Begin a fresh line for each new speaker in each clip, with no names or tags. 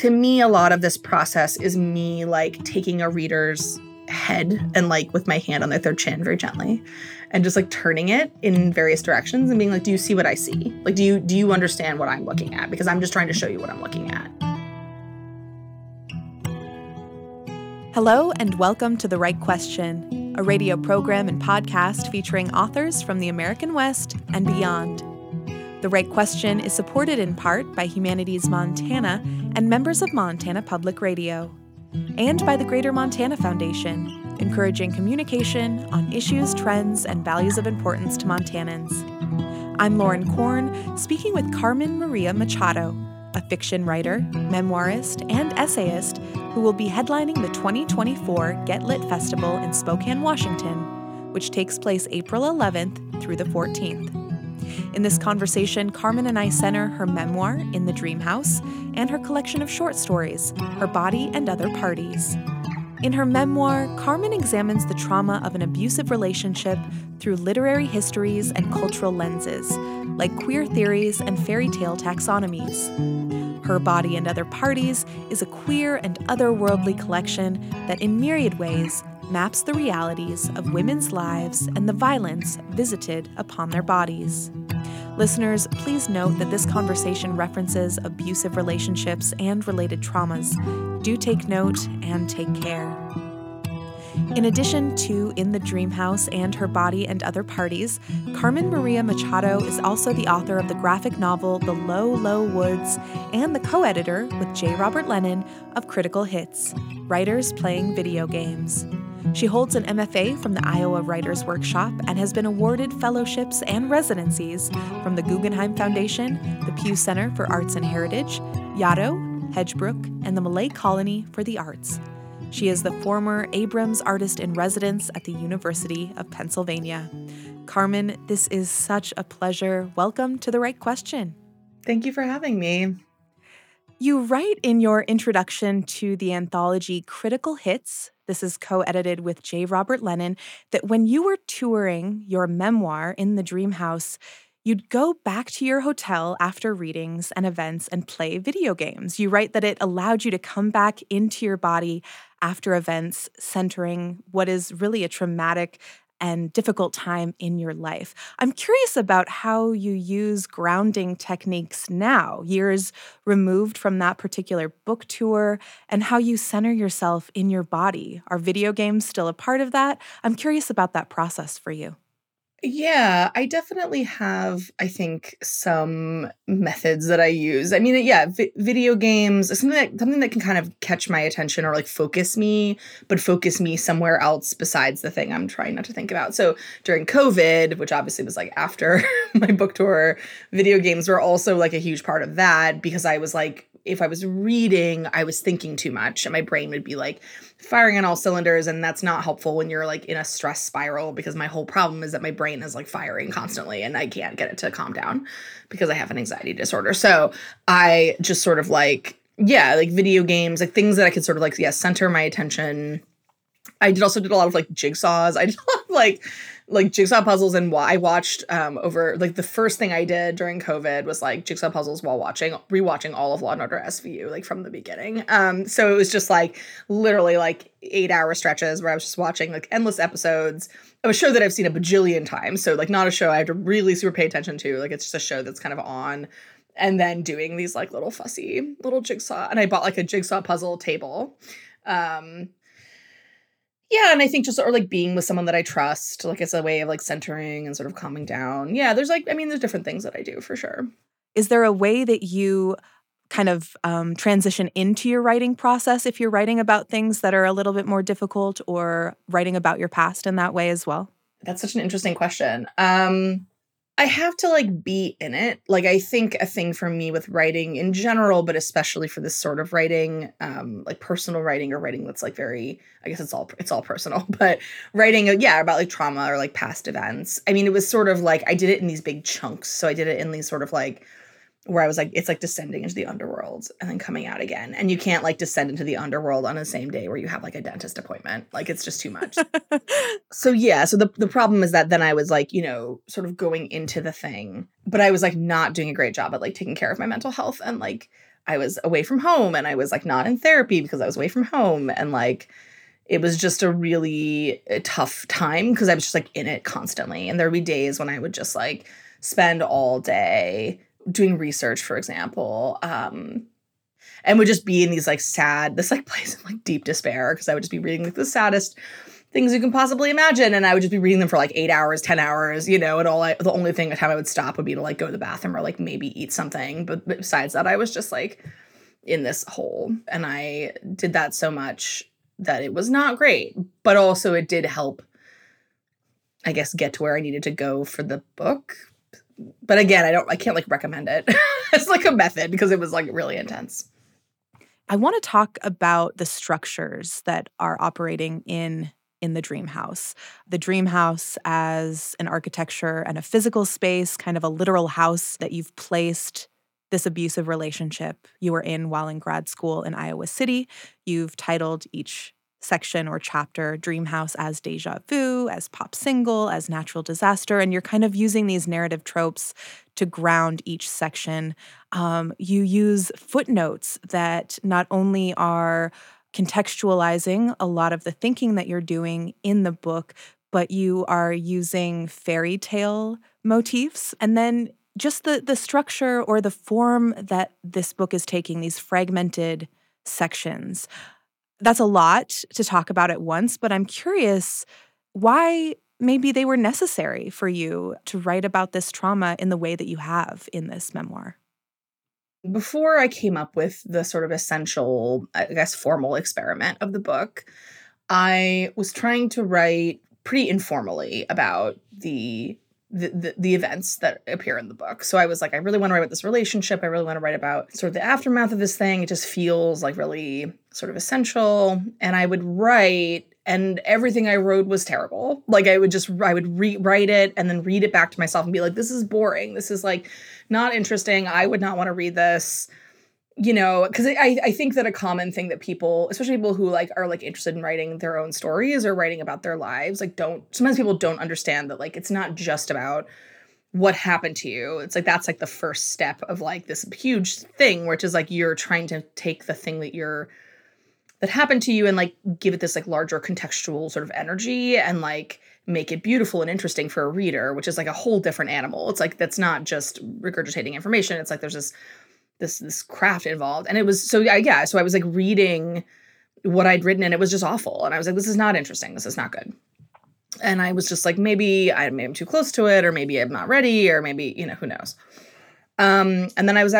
to me, a lot of this process is me like taking a reader's head and like with my hand on their chin very gently and just like turning it in various directions and being like, do you see what I see? Like, do you understand what I'm looking at? Because I'm just trying to show you what I'm looking at.
Hello and welcome to The Right Question, a radio program and podcast featuring authors from the American West and beyond. The Right Question is supported in part by Humanities Montana and members of Montana Public Radio, and by the Greater Montana Foundation, encouraging communication on issues, trends, and values of importance to Montanans. I'm Lauren Korn, speaking with Carmen Maria Machado, a fiction writer, memoirist, and essayist who will be headlining the 2024 Get Lit Festival in Spokane, Washington, which takes place April 11th through the 14th. In this conversation, Carmen and I center her memoir, In the Dream House, and her collection of short stories, Her Body and Other Parties. In her memoir, Carmen examines the trauma of an abusive relationship through literary histories and cultural lenses, like queer theories and fairy tale taxonomies. Her Body and Other Parties is a queer and otherworldly collection that in myriad ways maps the realities of women's lives and the violence visited upon their bodies. Listeners, please note that this conversation references abusive relationships and related traumas. Do take note and take care. In addition to In the Dream House and Her Body and Other Parties, Carmen Maria Machado is also the author of the graphic novel The Low, Low Woods and the co-editor with J. Robert Lennon of Critical Hits, Writers Playing Video Games. She holds an MFA from the Iowa Writers Workshop and has been awarded fellowships and residencies from the Guggenheim Foundation, the Pew Center for Arts and Heritage, Yaddo, Hedgebrook, and the Malay Colony for the Arts. She is the former Abrams Artist in Residence at the University of Pennsylvania. Carmen, this is such a pleasure. Welcome to The Right Question.
Thank you for having me.
You write in your introduction to the anthology Critical Hits, this is co-edited with J. Robert Lennon, that when you were touring your memoir In the Dream House, you'd go back to your hotel after readings and events and play video games. You write that it allowed you to come back into your body after events centering what is really a traumatic and difficult time in your life. I'm curious about how you use grounding techniques now, years removed from that particular book tour, and how you center yourself in your body. Are video games still a part of that? I'm curious about that process for you.
Yeah, I definitely have, I think, some methods that I use. I mean, yeah, video games, something that can kind of catch my attention or like focus me, but focus me somewhere else besides the thing I'm trying not to think about. So during COVID, which obviously was like after my book tour, video games were also like a huge part of that because I was like, if I was reading, I was thinking too much and my brain would be like firing on all cylinders. And that's not helpful when you're like in a stress spiral, because my whole problem is that my brain is like firing constantly and I can't get it to calm down because I have an anxiety disorder. So I just sort of like, yeah, like video games, like things that I could sort of like, yeah, center my attention. I also did a lot of like jigsaws. I did a lot of like jigsaw puzzles, and I watched over like the first thing I did during COVID was like jigsaw puzzles while rewatching all of Law and Order SVU like from the beginning. So it was just like literally like 8-hour stretches where I was just watching like endless episodes of a show that I've seen a bajillion times. So like not a show I have to really super pay attention to. Like it's just a show that's kind of on, and then doing these like little fussy little jigsaw. And I bought like a jigsaw puzzle table. Yeah, and I think just, or like being with someone that I trust, like it's a way of like centering and sort of calming down. Yeah, there's like, I mean, there's different things that I do for sure.
Is there a way that you kind of transition into your writing process if you're writing about things that are a little bit more difficult, or writing about your past in that way as well?
That's such an interesting question. I have to like be in it. Like I think a thing for me with writing in general, but especially for this sort of writing, like personal writing or writing that's like very, I guess it's all personal, but writing, yeah, about like trauma or like past events. I mean, it was sort of like, I did it in these big chunks. So I did it in these sort of like where I was like, it's like descending into the underworld and then coming out again. And you can't like descend into the underworld on the same day where you have like a dentist appointment. Like it's just too much. So yeah, so the problem is that then I was like, you know, sort of going into the thing, but I was like not doing a great job at like taking care of my mental health and like I was away from home and I was like not in therapy because I was away from home. And like, it was just a really tough time because I was just like in it constantly. And there'd be days when I would just like spend all day doing research, for example, and would just be in these like this like place of like deep despair because I would just be reading like the saddest things you can possibly imagine. And I would just be reading them for like 8 hours, 10 hours, and the only time I would stop would be to like go to the bathroom or like maybe eat something. But besides that, I was just like in this hole. And I did that so much that it was not great, but also it did help, I guess, get to where I needed to go for the book. But again, I can't like recommend it as like a method because it was like really intense.
I want to talk about the structures that are operating in the dream house. The dream house as an architecture and a physical space, kind of a literal house that you've placed this abusive relationship you were in while in grad school in Iowa City. You've titled each section or chapter Dream House as Deja Vu, as Pop Single, as Natural Disaster, and you're kind of using these narrative tropes to ground each section. You use footnotes that not only are contextualizing a lot of the thinking that you're doing in the book, but you are using fairy tale motifs. And then just the structure or the form that this book is taking, these fragmented sections. That's a lot to talk about at once, but I'm curious why maybe they were necessary for you to write about this trauma in the way that you have in this memoir.
Before I came up with the sort of essential, I guess, formal experiment of the book, I was trying to write pretty informally about the events that appear in the book. So I was like, I really want to write about this relationship. I really want to write about sort of the aftermath of this thing. It just feels like really sort of essential. And I would write, and everything I wrote was terrible. Like I would rewrite it and then read it back to myself and be like, this is boring. This is like not interesting. I would not want to read this. Because I think that a common thing that people, especially people who like are like interested in writing their own stories or writing about their lives, like sometimes people don't understand that like it's not just about what happened to you. It's like that's like the first step of like this huge thing, which is like you're trying to take the thing that happened to you and like give it this like larger contextual sort of energy and like make it beautiful and interesting for a reader, which is like a whole different animal. It's like that's not just regurgitating information. It's like there's this craft involved. And it was so I was like reading what I'd written and it was just awful. And I was like, this is not interesting. This is not good. And I was just like, maybe I'm too close to it, or maybe I'm not ready, or maybe, who knows. And then I was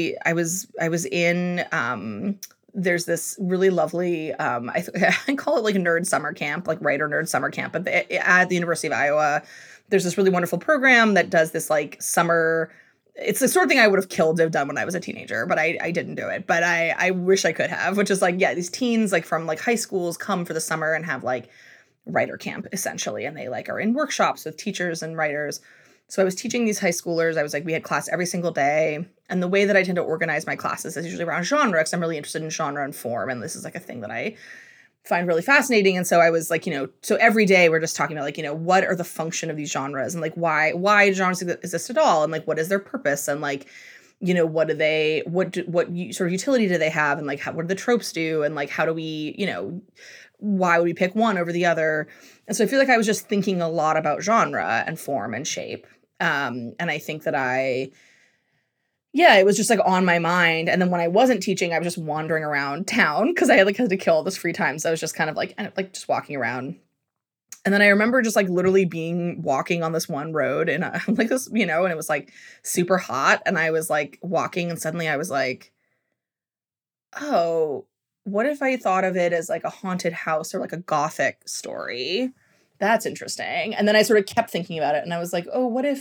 in there's this really lovely I call it like a nerd summer camp, like writer nerd summer camp at the University of Iowa. There's this really wonderful program that does this like summer. It's the sort of thing I would have killed to have done when I was a teenager, but I didn't do it. But I wish I could have, which is like, yeah, these teens like from like high schools come for the summer and have like writer camp essentially. And they like are in workshops with teachers and writers. So I was teaching these high schoolers. I was like, we had class every single day. And the way that I tend to organize my classes is usually around genre, because I'm really interested in genre and form. And this is like a thing that I find really fascinating. And so I was like, so every day we're just talking about like, what are the function of these genres and like why genres exist at all? And like, what is their purpose? And like, what sort of utility do they have? And like, what do the tropes do? And like, how do we, why would we pick one over the other? And so I feel like I was just thinking a lot about genre and form and shape. And I think that it was just like on my mind. And then when I wasn't teaching, I was just wandering around town because I had to kill all this free time. So I was just kind of like just walking around. And then I remember just like literally walking on this one road and like this, and it was like super hot. And I was like walking and suddenly I was like, oh, what if I thought of it as like a haunted house or like a gothic story? That's interesting. And then I sort of kept thinking about it and I was like, oh,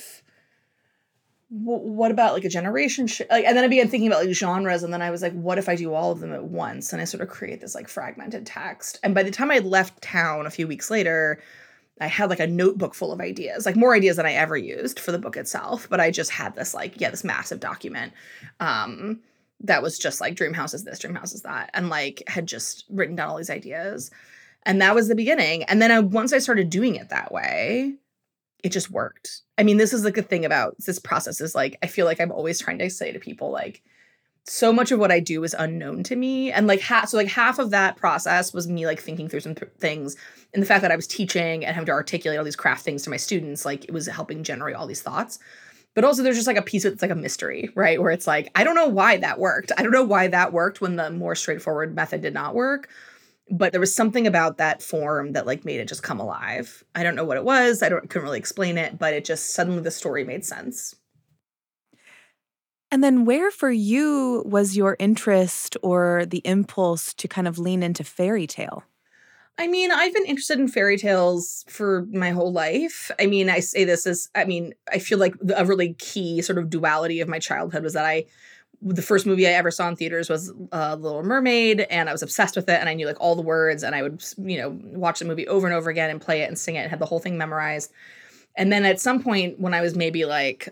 what about like a generation? And then I began thinking about like genres. And then I was like, what if I do all of them at once? And I sort of create this like fragmented text. And by the time I left town a few weeks later, I had like a notebook full of ideas, like more ideas than I ever used for the book itself. But I just had this this massive document that was just like dream house is this, dream house is that. And like had just written down all these ideas. And that was the beginning. And then once I started doing it that way, it just worked. I mean, this is like the thing about this process is like, I feel like I'm always trying to say to people, like, so much of what I do is unknown to me. And like half of that process was me like thinking through some things, and the fact that I was teaching and having to articulate all these craft things to my students, like it was helping generate all these thoughts. But also there's just like a piece of it's like a mystery, right? Where it's like, I don't know why that worked. I don't know why that worked when the more straightforward method did not work. But there was something about that form that like made it just come alive. I don't know what it was. Couldn't really explain it, but it just suddenly the story made sense.
And then where for you was your interest or the impulse to kind of lean into fairy tale?
I mean, I've been interested in fairy tales for my whole life. I mean, I say this as, I mean, I feel like a really key sort of duality of my childhood was that the first movie I ever saw in theaters was Little Mermaid, and I was obsessed with it, and I knew like all the words, and I would, watch the movie over and over again and play it and sing it and had the whole thing memorized. And then at some point when I was maybe like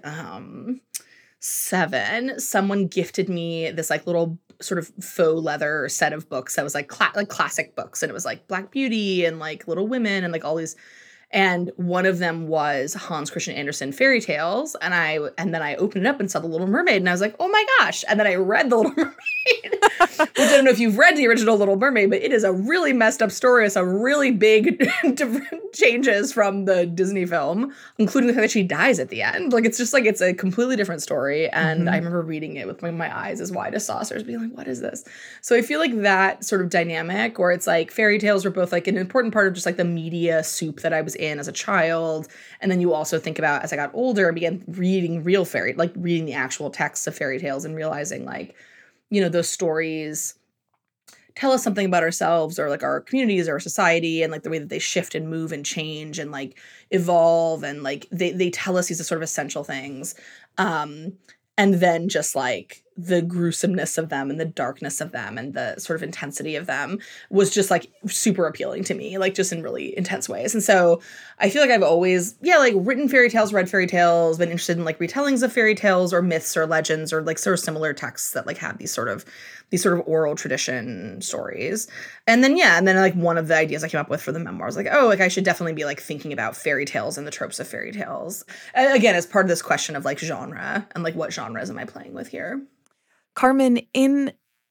7, someone gifted me this like little sort of faux leather set of books that was like classic books, and it was like Black Beauty and like Little Women and like all these, and one of them was Hans Christian Andersen fairy tales, and then I opened it up and saw The Little Mermaid, and I was like, oh my gosh. And then I read The Little Mermaid, which I don't know if you've read the original Little Mermaid, but it is a really messed up story with some really big different changes from the Disney film, including the fact that she dies at the end. Like, it's just like, it's a completely different story. And I remember reading it with my eyes as wide as saucers, being like, what is this? So I feel like that sort of dynamic where it's like fairy tales were both like an important part of just like the media soup that I was in as a child. And then you also think about, as I got older and began reading reading the actual texts of fairy tales and realizing like, those stories tell us something about ourselves or like our communities or our society, and like the way that they shift and move and change and like evolve, and like they tell us these sort of essential things. And then just like the gruesomeness of them and the darkness of them and the sort of intensity of them was just like super appealing to me, like just in really intense ways. And so I feel like I've always, written fairy tales, read fairy tales, been interested in like retellings of fairy tales or myths or legends or like sort of similar texts that like have these sort of oral tradition stories. And then like one of the ideas I came up with for the memoir was like, oh, like I should definitely be like thinking about fairy tales and the tropes of fairy tales. Again, as part of this question of like genre and like what genres am I playing with here?
Carmen, in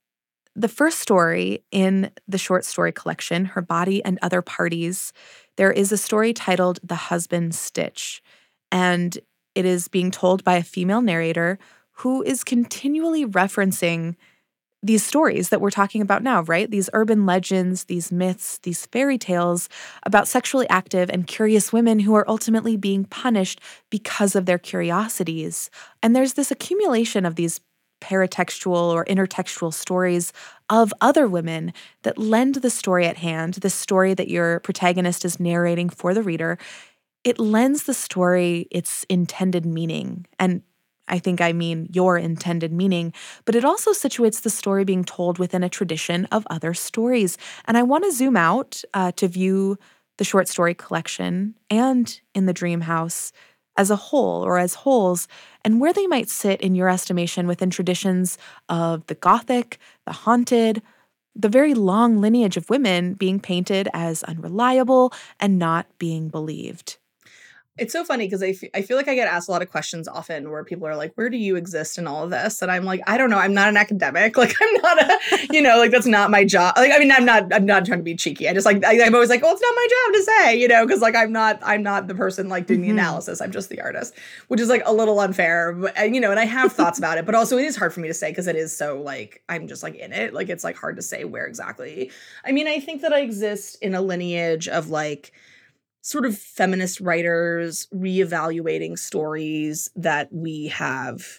the first story in the short story collection, Her Body and Other Parties, there is a story titled The Husband Stitch, and it is being told by a female narrator who is continually referencing these stories that we're talking about now, right? These urban legends, these myths, these fairy tales about sexually active and curious women who are ultimately being punished because of their curiosities. And there's this accumulation of these paratextual or intertextual stories of other women that lend the story at hand, the story that your protagonist is narrating for the reader. It lends the story its intended meaning. And I think I mean your intended meaning, but it also situates the story being told within a tradition of other stories. And I want to zoom out to view the short story collection and In the Dream House as a whole or as wholes, and where they might sit in your estimation within traditions of the Gothic, the haunted, the very long lineage of women being painted as unreliable and not being believed.
It's so funny because I feel like I get asked a lot of questions often where people are like, where do you exist in all of this? And I'm like, I don't know. I'm not an academic. Like, I'm not like, that's not my job. Like, I mean, I'm not trying to be cheeky. I just like, I'm always like, well, it's not my job to say, because like, I'm not the person like doing the analysis. I'm just the artist, which is like a little unfair, but, and I have thoughts about it, but also it is hard for me to say because it is so like, I'm just like in it. Like, it's like hard to say where exactly. I mean, I think that I exist in a lineage of like, sort of feminist writers reevaluating stories that we have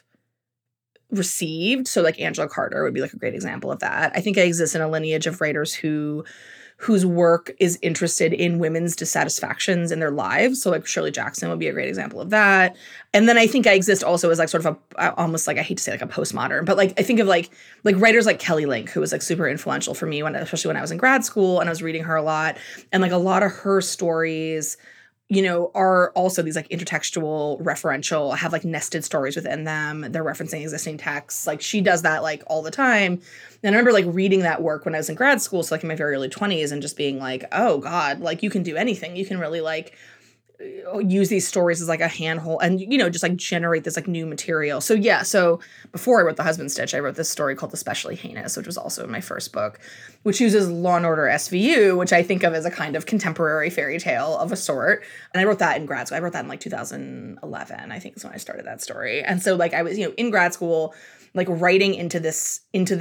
received. So like Angela Carter would be like a great example of that. I think I exist in a lineage of writers whose work is interested in women's dissatisfactions in their lives. So like Shirley Jackson would be a great example of that. And then I think I exist also as like sort of almost like, I hate to say like a postmodern, but like I think of like writers like Kelly Link, who was like super influential for me especially when I was in grad school and I was reading her a lot. And like a lot of her stories, are also these like intertextual, referential, have like nested stories within them. They're referencing existing texts. Like she does that like all the time. And I remember like reading that work when I was in grad school, so like in my very early 20s, and just being like, oh God, like you can do anything. You can really like use these stories as like a handhold and, just like generate this like new material. So yeah, so before I wrote The Husband Stitch, I wrote this story called Especially Heinous, which was also in my first book, which uses Law and Order SVU, which I think of as a kind of contemporary fairy tale of a sort. And I wrote that in grad school. I wrote that in like 2011, I think is when I started that story. And so like I was, in grad school, like writing into this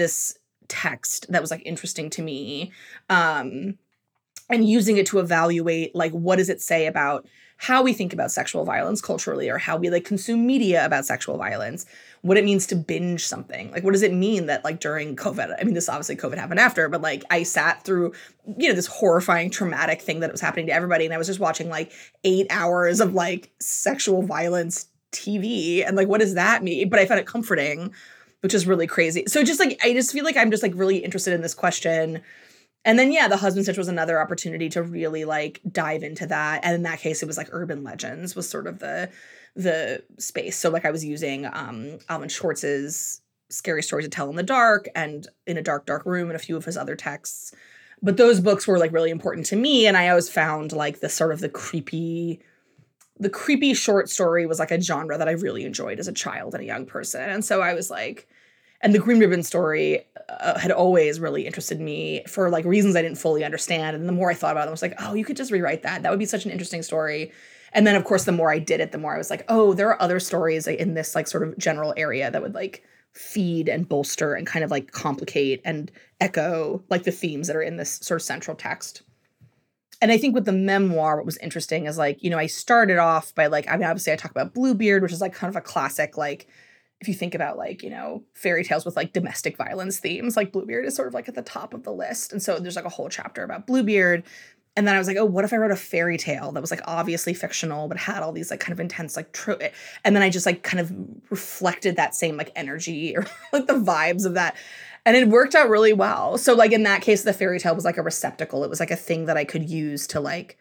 text that was like interesting to me, and using it to evaluate like what does it say about how we think about sexual violence culturally, or how we like consume media about sexual violence, what it means to binge something. Like, what does it mean that like during COVID, I mean, this obviously COVID happened after, but like I sat through, this horrifying, traumatic thing that was happening to everybody. And I was just watching like 8 hours of like sexual violence TV. And like, what does that mean? But I found it comforting, which is really crazy. So just like, I just feel like I'm just like really interested in this question. And then, yeah, The Husband Stitch was another opportunity to really like dive into that. And in that case, it was like urban legends was sort of the space. So like I was using Alvin Schwartz's Scary Stories to Tell in the Dark and In a Dark, Dark Room and a few of his other texts. But those books were like really important to me. And I always found like the sort of the creepy short story was like a genre that I really enjoyed as a child and a young person. And so I was like, and the Green Ribbon story had always really interested me for like reasons I didn't fully understand. And the more I thought about it, I was like, oh, you could just rewrite that. That would be such an interesting story. And then, of course, the more I did it, the more I was like, oh, there are other stories in this like sort of general area that would like feed and bolster and kind of like complicate and echo like the themes that are in this sort of central text. And I think with the memoir, what was interesting is like, I started off by like, I mean, obviously I talk about Bluebeard, which is like kind of a classic, like, if you think about like, fairy tales with like domestic violence themes, like Bluebeard is sort of like at the top of the list. And so there's like a whole chapter about Bluebeard. And then I was like, oh, what if I wrote a fairy tale that was like obviously fictional, but had all these like kind of intense, like and then I just like kind of reflected that same like energy or like the vibes of that. And it worked out really well. So like in that case, the fairy tale was like a receptacle. It was like a thing that I could use to like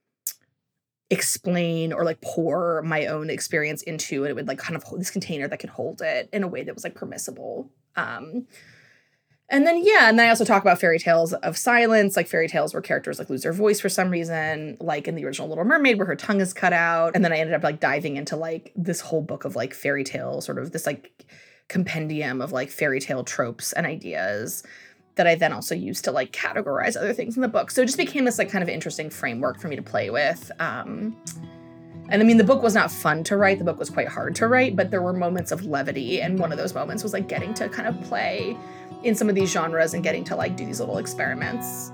explain or like pour my own experience into, and it would like kind of hold this container that could hold it in a way that was like permissible. And then, yeah, and then I also talk about fairy tales of silence, like fairy tales where characters like lose their voice for some reason, like in the original Little Mermaid where her tongue is cut out. And then I ended up like diving into like this whole book of like fairy tale, sort of this like compendium of like fairy tale tropes and ideas that I then also used to like categorize other things in the book. So it just became this like kind of interesting framework for me to play with. And I mean, the book was not fun to write. The book was quite hard to write, but there were moments of levity. And one of those moments was like getting to kind of play in some of these genres and getting to like do these little experiments.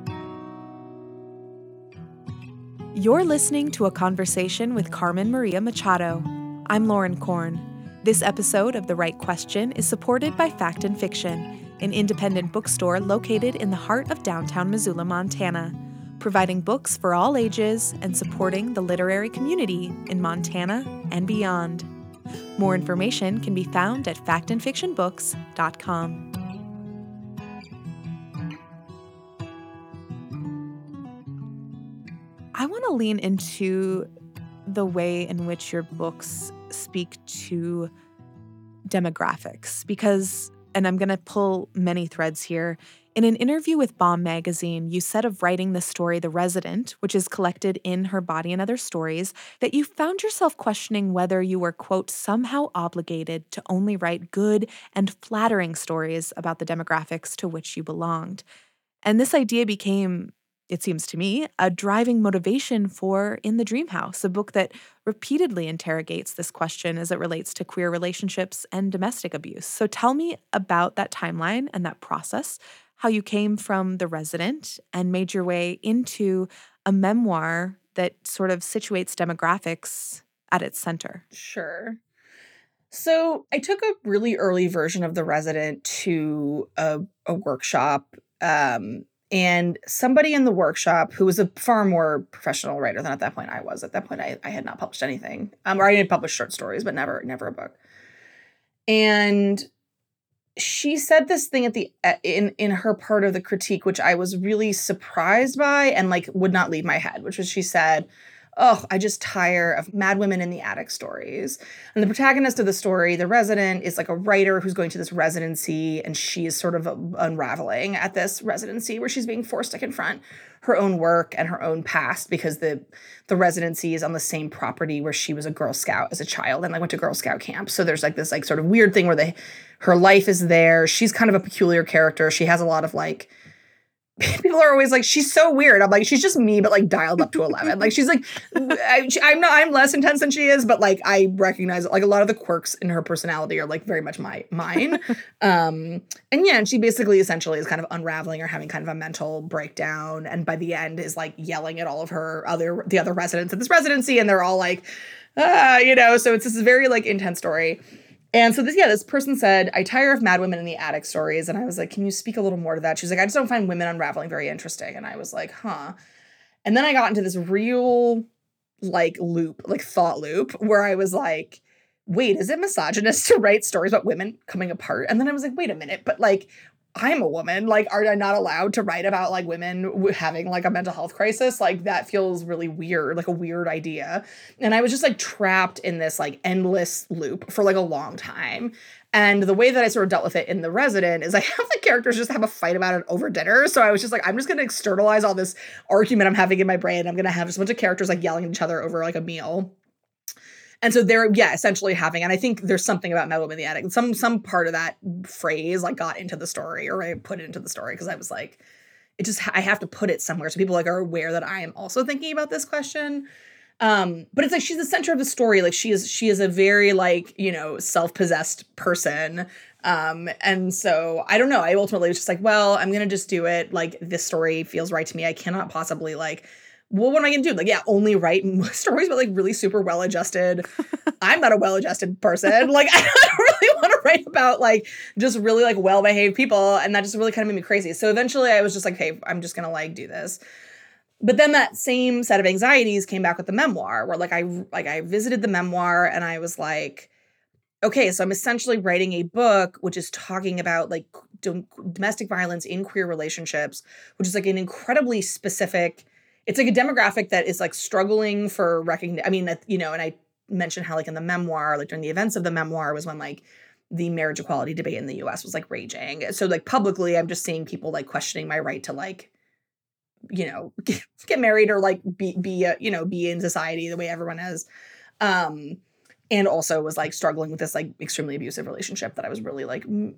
You're listening to a conversation with Carmen Maria Machado. I'm Lauren Korn. This episode of The Right Question is supported by Fact and Fiction, an independent bookstore located in the heart of downtown Missoula, Montana, providing books for all ages and supporting the literary community in Montana and beyond. More information can be found at factandfictionbooks.com. I want to lean into the way in which your books speak to demographics because, and I'm going to pull many threads here, in an interview with Bomb Magazine, you said of writing the story The Resident, which is collected in Her Body and Other Stories, that you found yourself questioning whether you were, quote, somehow obligated to only write good and flattering stories about the demographics to which you belonged. And this idea became, it seems to me, a driving motivation for In the Dream House, a book that repeatedly interrogates this question as it relates to queer relationships and domestic abuse. So tell me about that timeline and that process, how you came from The Resident and made your way into a memoir that sort of situates demographics at its center.
Sure. So I took a really early version of The Resident to a workshop, and somebody in the workshop who was a far more professional writer than at that point I was. At that point, I had not published anything. Or I had published short stories, but never a book. And she said this thing at the in her part of the critique, which I was really surprised by and like would not leave my head, which was she said, I just tire of mad women in the attic stories. And the protagonist of the story, the resident, is like a writer who's going to this residency, and she is sort of unraveling at this residency where she's being forced to confront her own work and her own past, because the residency is on the same property where she was a Girl Scout as a child and like went to Girl Scout camp. So there's like this like sort of weird thing where her life is there. She's kind of a peculiar character. She has a lot of like, people are always like, she's so weird. I'm like, she's just me, but like dialed up to 11. Like she's like, I'm less intense than she is, but like I recognize like a lot of the quirks in her personality are like very much mine. And she basically essentially is kind of unraveling or having kind of a mental breakdown. And by the end is like yelling at all of the other residents at this residency. And they're all like, so it's this very like intense story. And so this person said, I tire of mad women in the attic stories. And I was like, can you speak a little more to that? She's like, I just don't find women unraveling very interesting. And I was like, huh. And then I got into this real like thought loop where I was like, wait, is it misogynist to write stories about women coming apart? And then I was like, wait a minute, but like, I'm a woman. Like, are I not allowed to write about like women having like a mental health crisis? Like that feels really weird, like a weird idea. And I was just like trapped in this like endless loop for like a long time. And the way that I sort of dealt with it in The Resident is I have the characters just have a fight about it over dinner. So I was just like, I'm just going to externalize all this argument I'm having in my brain. I'm going to have just a bunch of characters like yelling at each other over like a meal. And so they're, essentially having, and I think there's something about Mad Woman in the Attic. Some part of that phrase like got into the story, or I put it into the story because I was like, I have to put it somewhere so people like are aware that I am also thinking about this question. But it's like she's the center of the story. Like she is a very like, self-possessed person. And so I don't know. I ultimately was just like, well, I'm gonna just do it. Like this story feels right to me. I cannot possibly like, well, what am I going to do? Like, only write stories about, like, really super well-adjusted. I'm not a well-adjusted person. Like, I don't really want to write about, like, just really, like, well-behaved people. And that just really kind of made me crazy. So eventually I was just like, hey, I'm just going to, like, do this. But then that same set of anxieties came back with the memoir, where, I visited the memoir and I was like, okay, so I'm essentially writing a book which is talking about, like, domestic violence in queer relationships, which is, like, an incredibly specific... It's like a demographic that is like struggling for recognition. I mean, and I mentioned how like in the memoir, like during the events of the memoir was when like the marriage equality debate in the US was like raging. So like publicly, I'm just seeing people like questioning my right to like, get married or like be in society the way everyone is. And also was like struggling with this like extremely abusive relationship that I was really like in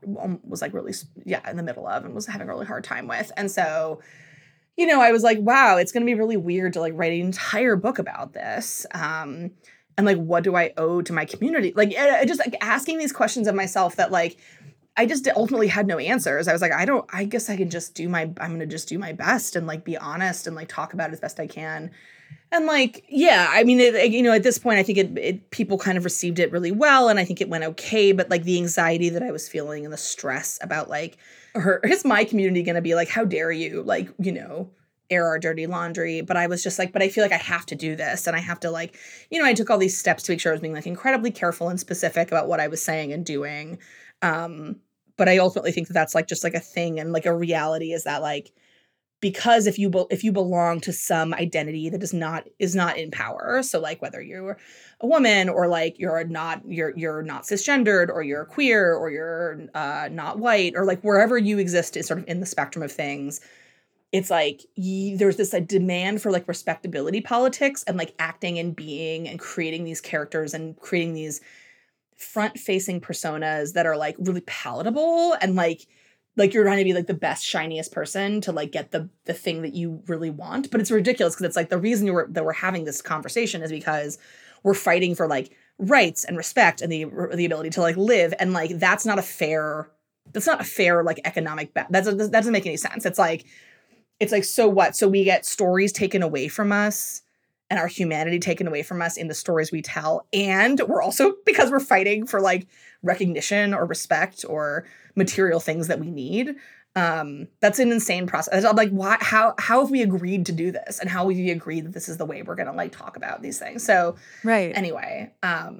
the middle of and was having a really hard time with. And so, I was like, wow, it's going to be really weird to like write an entire book about this. And like, what do I owe to my community? Like, just like asking these questions of myself that like, I just ultimately had no answers. I was like, I guess I can just I'm going to just do my best and like be honest and like talk about it as best I can. And like, I mean, at this point, I think people kind of received it really well. And I think it went okay. But like the anxiety that I was feeling and the stress about like, is my community going to be like, how dare you, like, air our dirty laundry? But I was just like, but I feel like I have to do this. And I have to like, I took all these steps to make sure I was being like incredibly careful and specific about what I was saying and doing. But I ultimately think that that's like just like a thing. And like a reality is that like, because if you belong to some identity that is not in power, so like whether you're a woman or like you're not cisgendered or you're queer or you're not white or like wherever you exist is sort of in the spectrum of things, it's like there's this like demand for like respectability politics and like acting and being and creating these characters and creating these front-facing personas that are like really palatable and like you're trying to be like the best, shiniest person to like get the thing that you really want. But it's ridiculous because it's like the reason that we're having this conversation is because we're fighting for like rights and respect and the ability to like live. And like, that's not a fair like economic, that doesn't make any sense. It's like, so what? So we get stories taken away from us and our humanity taken away from us in the stories we tell. And we're also, because we're fighting for like recognition or respect or material things that we need. That's an insane process. I'm like, why, how have we agreed to do this? And how have we agreed that this is the way we're going to like talk about these things? So
right.
Anyway,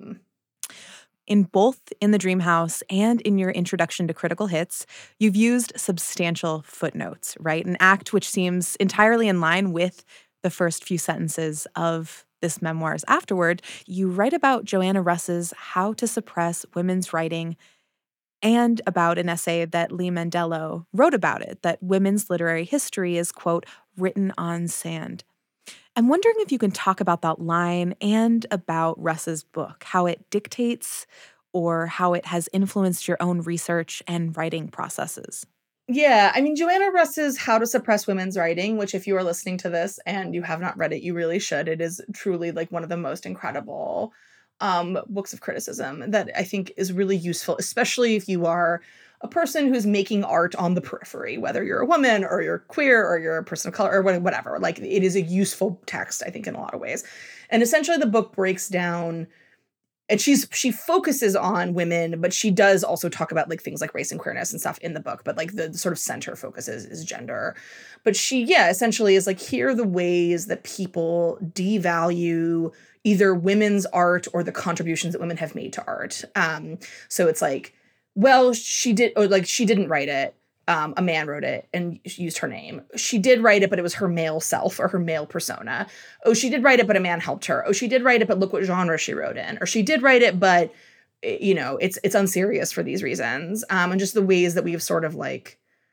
in both In the Dream House and in your introduction to Critical Hits, you've used substantial footnotes, right? An act which seems entirely in line with the first few sentences of this memoirs afterward, you write about Joanna Russ's How to Suppress Women's Writing and about an essay that Lee Mandello wrote about it, that women's literary history is, quote, written on sand. I'm wondering if you can talk about that line and about Russ's book, how it dictates or how it has influenced your own research and writing processes.
Yeah, I mean, Joanna Russ's How to Suppress Women's Writing, which if you are listening to this and you have not read it, you really should. It is truly like one of the most incredible books of criticism that I think is really useful, especially if you are a person who's making art on the periphery, whether you're a woman or you're queer or you're a person of color or whatever. Like, it is a useful text, I think, in a lot of ways. And essentially the book breaks down, and she focuses on women, but she does also talk about like things like race and queerness and stuff in the book. But like the sort of center focus is gender. But she, essentially is like, here are the ways that people devalue either women's art or the contributions that women have made to art. So it's like, well, she didn't write it. A man wrote it and she used her name. She did write it, but it was her male self or her male persona. Oh, she did write it, but a man helped her. Oh, she did write it, but look what genre she wrote in. Or she did write it, but it's unserious for these reasons. And just the ways that we've sort of like,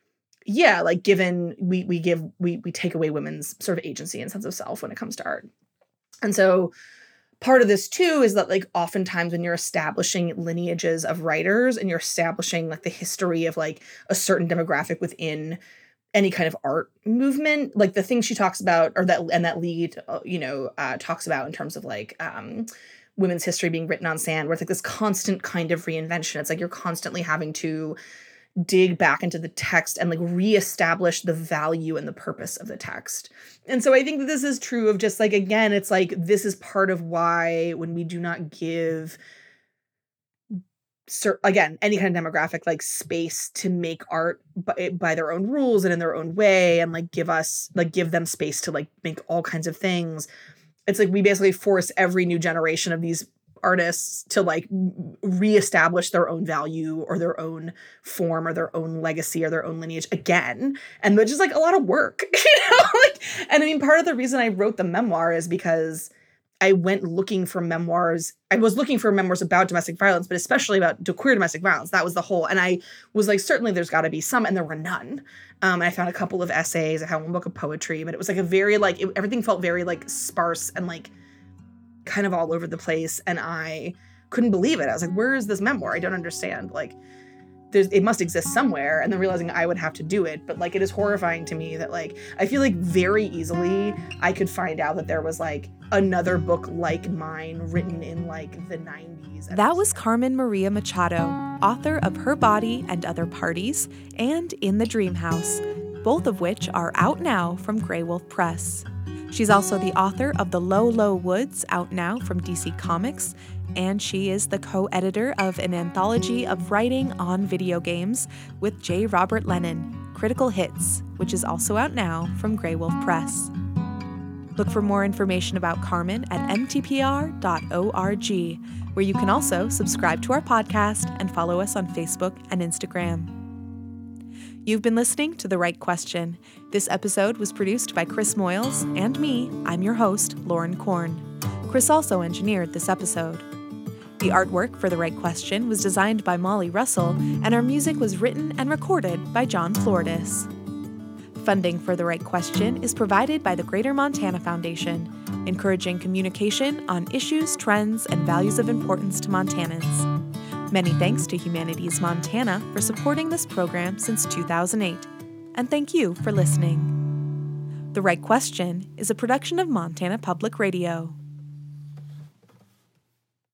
given we take away women's sort of agency and sense of self when it comes to art. And so part of this too is that like oftentimes when you're establishing lineages of writers and you're establishing like the history of like a certain demographic within any kind of art movement, like the thing she talks about that Lee talks about in terms of like women's history being written on sand, where it's like this constant kind of reinvention. It's like you're constantly having to dig back into the text and like reestablish the value and the purpose of the text. And so I think that this is true of just like, again, it's like, this is part of why when we do not give, again, any kind of demographic like space to make art by their own rules and in their own way, and like give them space to like make all kinds of things. It's like we basically force every new generation of these artists to like reestablish their own value or their own form or their own legacy or their own lineage again. And which is like a lot of work, and I mean, part of the reason I wrote the memoir is because I went looking for memoirs. I was looking for memoirs about domestic violence, but especially about queer domestic violence. That was the whole, and I was like, certainly there's got to be some, and there were none. I found a couple of essays. I found one book of poetry, but it was like a very like, everything felt very like sparse and like kind of all over the place, and I couldn't believe it. I was like, where is this memoir? I don't understand. Like, it must exist somewhere. And then realizing I would have to do it. But like, it is horrifying to me that like, I feel like very easily I could find out that there was like another book like mine written in like the 90s.
That was Carmen Maria Machado, author of Her Body and Other Parties and In the Dream House, both of which are out now from Grey Wolf Press. She's also the author of The Low, Low Woods, out now from DC Comics, and she is the co-editor of an anthology of writing on video games with J. Robert Lennon, Critical Hits, which is also out now from Grey Wolf Press. Look for more information about Carmen at mtpr.org, where you can also subscribe to our podcast and follow us on Facebook and Instagram. You've been listening to The Right Question. This episode was produced by Chris Moyles and me. I'm your host, Lauren Korn. Chris also engineered this episode. The artwork for The Right Question was designed by Molly Russell, and our music was written and recorded by John Floridas. Funding for The Right Question is provided by the Greater Montana Foundation, encouraging communication on issues, trends, and values of importance to Montanans. Many thanks to Humanities Montana for supporting this program since 2008, and thank you for listening. The Right Question is a production of Montana Public Radio.